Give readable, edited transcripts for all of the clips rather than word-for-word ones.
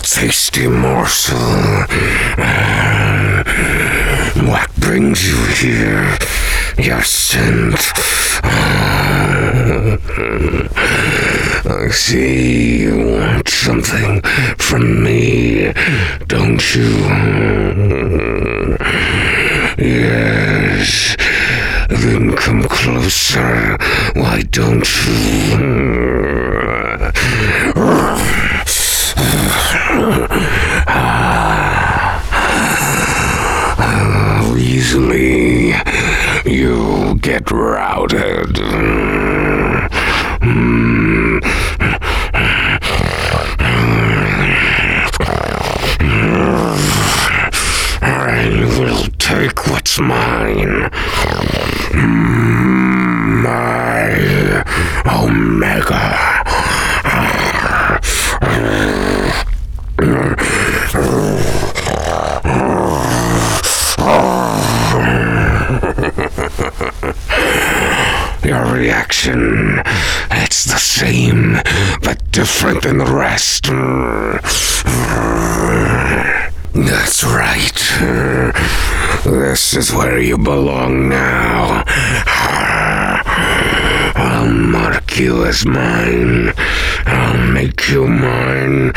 tasty morsel. What brings you here? Your scent. I see you want something from me, don't you? Yes. Then come closer. Why don't you? How easily you get routed. I will take what's mine. My Omega. Your reaction, it's the same, but different than the rest. That's right. This is where you belong now. I'll mark you as mine. I'll make you mine.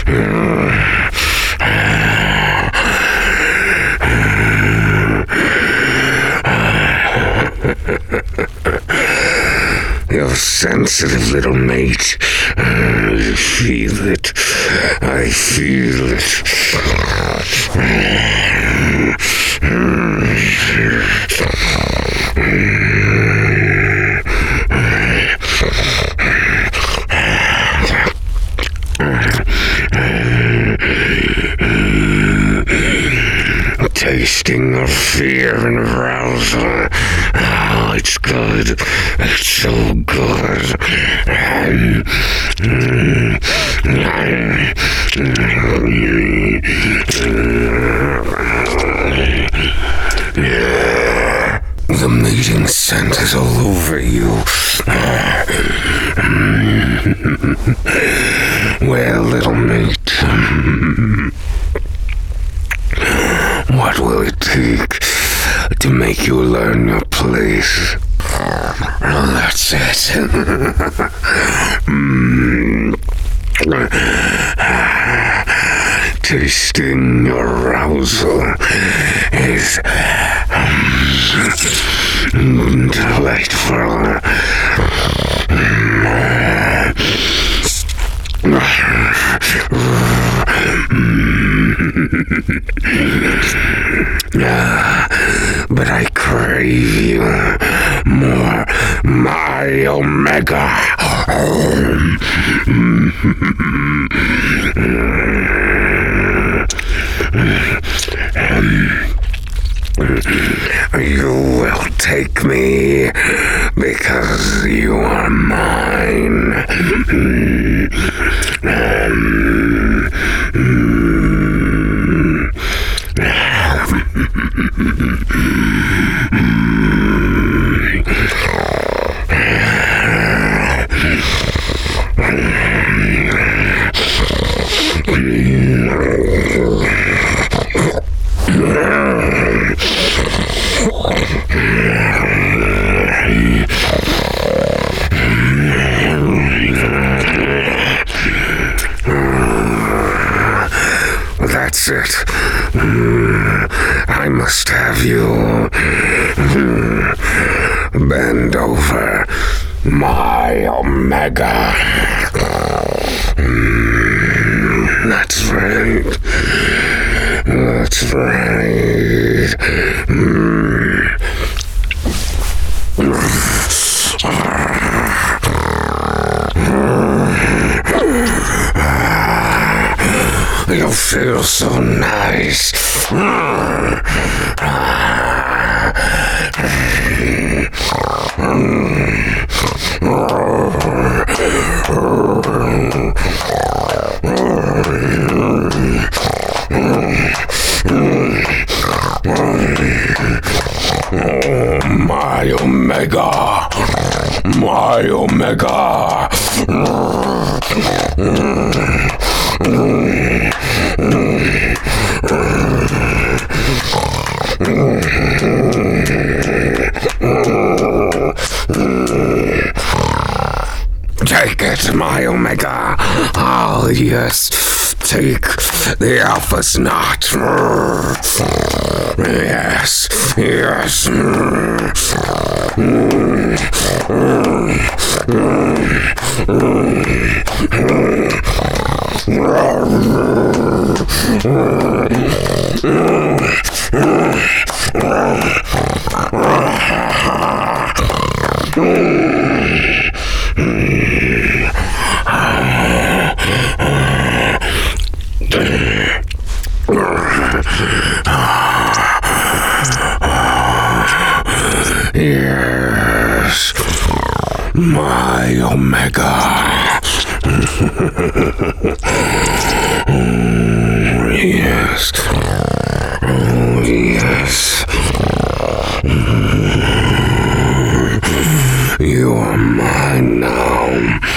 You're sensitive, little mate. I feel it. I feel it. Tasting of fear and arousal. Oh, it's good. It's so good. The mating scent is all over you. Well, little mate, what will it take to make you learn your place? Oh, that's it. Tasting your arousal is delightful. But I crave you more. My Omega. You will take me because you are mine. That's it. I must have you. Bend over, my Omega. That's right. That's right. You feel so nice. My Omega. My Omega. Oh, yes. Take the Alpha's knot. Yes, yes. Yes, my Omega. Yes, oh yes. You are mine now.